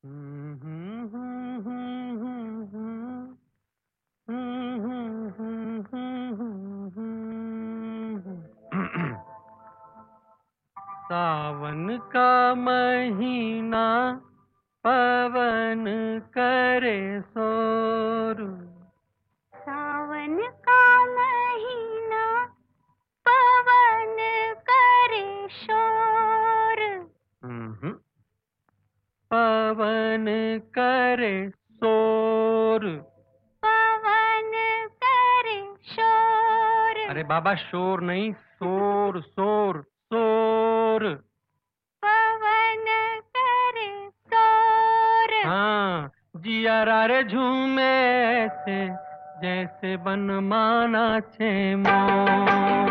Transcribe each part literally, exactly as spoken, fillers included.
सावन का महीना पवन करे शोर। सावन का महीना पवन करे शोर। पवन करे शोर। पवन करे शोर। अरे बाबा शोर नहीं, शोर शोर शोर। पवन करे शोर। हाँ, जिया रे झूमे ऐसे जैसे बनमाना छे मोर।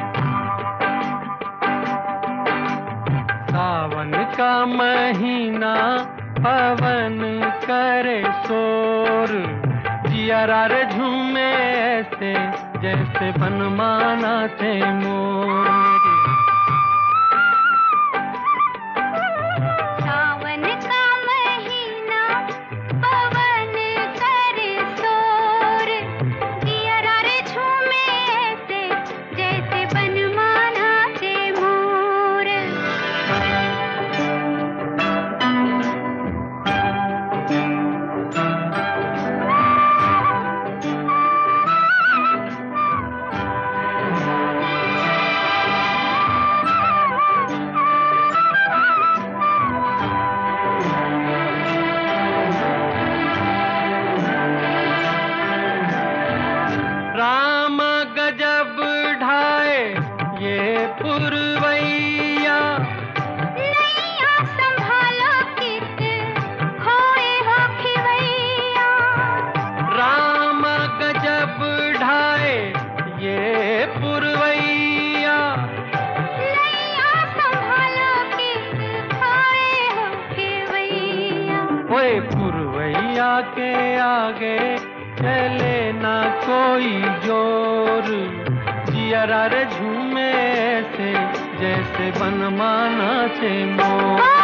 सावन का महीना पवन करे शोर। जिया रे झूमे ऐसे जैसे बनमाना छे मोर। सावन का महीना पवन करे शोर। जिया रे झूमे ऐसे जैसे बनमाना छे मोर। राम गजब ढाए ये पुरवैया। नैया संभालो कित खोए हो खिवैया। राम गजब ढाए ये पुरवैया। नैया संभालो कित खोए हो खिवैया। ओए पुरवैया के आगे चले ना कोई जोर। जिया रे झूमे ऐसे जैसे बनमाना छे मोर।